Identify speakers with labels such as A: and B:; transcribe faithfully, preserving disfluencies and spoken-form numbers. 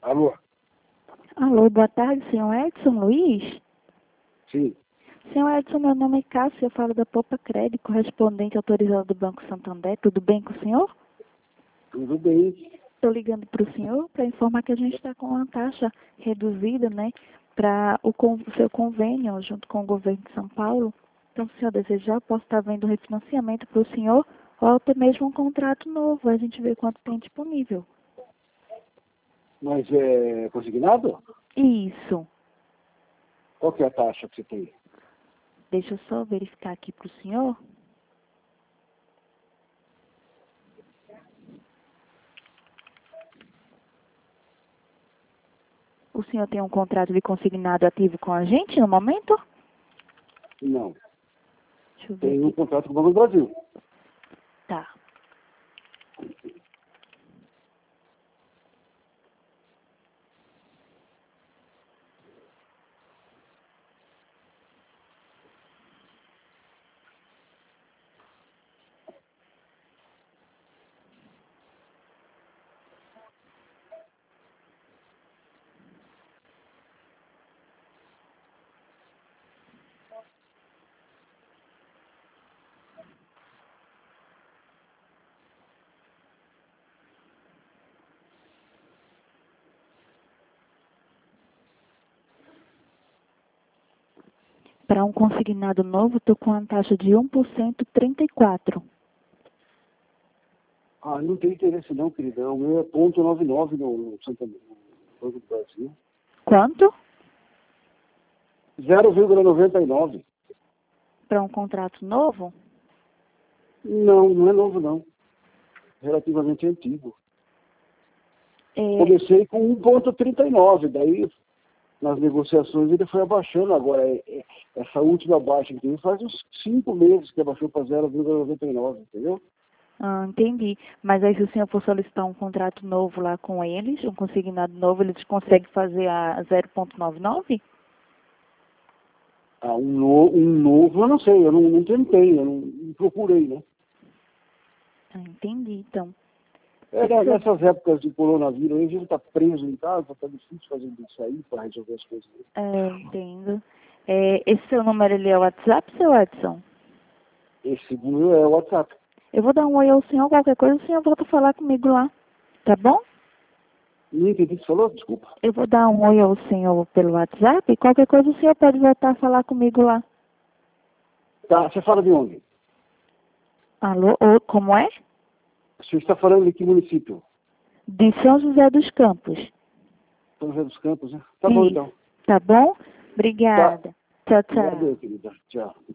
A: Alô?
B: Alô, boa tarde, senhor Edson Luiz?
A: Sim.
B: Senhor Edson, meu nome é Cássio, eu falo da Popa Crédito, correspondente autorizado do Banco Santander. Tudo bem com o senhor?
A: Tudo bem.
B: Estou ligando para o senhor para informar que a gente está com uma taxa reduzida, né, para o, con- o seu convênio junto com o governo de São Paulo. Então, se o senhor desejar, eu posso estar vendo um refinanciamento para o senhor ou até mesmo um contrato novo. A gente vê quanto tem disponível.
A: Mas é consignado?
B: Isso.
A: Qual que é a taxa que você tem?
B: Deixa eu só verificar aqui para o senhor. O senhor tem um contrato de consignado ativo com a gente no momento?
A: Não.
B: Deixa eu ver
A: Tem um
B: aqui.
A: contrato com o Banco do Brasil.
B: Tá. Para um consignado novo, estou com uma taxa de um por cento trinta e quatro.
A: Ah, não tem interesse não, querida. O meu é ponto noventa e nove no, no, Santander, no Banco do Brasil.
B: Quanto?
A: zero vírgula noventa e nove.
B: Para um contrato novo?
A: Não, não é novo não. Relativamente antigo.
B: É,
A: Comecei com um ponto trinta e nove, daí nas negociações ele foi abaixando. Agora, é- é- essa última baixa que teve faz uns cinco meses que abaixou para zero vírgula noventa e nove, entendeu?
B: ah, entendi. Mas aí se o senhor for solicitar um contrato novo lá com eles, um consignado novo, eles conseguem fazer a zero ponto noventa e nove?
A: Ah, um, no- um novo, eu não sei, eu não, não tentei, eu não, não procurei, né?
B: Ah, entendi, então.
A: É, né, nessas épocas de coronavírus, a gente está preso em casa, está difícil fazer isso aí para resolver as coisas. Né?
B: É, entendo. É, esse seu número, ele é o WhatsApp, seu Edson?
A: Esse meu é o WhatsApp.
B: Eu vou dar um oi ao senhor, qualquer coisa, o senhor volta a falar comigo lá. Tá bom?
A: Não entendi o que você falou, desculpa.
B: Eu vou dar um oi ao senhor pelo WhatsApp e qualquer coisa o senhor pode voltar a falar comigo lá.
A: Tá, você fala de onde?
B: Alô? Ô, como é?
A: Você está falando de que município?
B: De São José dos Campos.
A: São José dos Campos, né? Tá bom,
B: Isso.
A: então.
B: Tá bom?
A: Tá.
B: Obrigada. Tchau,
A: Obrigado,
B: tchau.
A: querida. Tchau.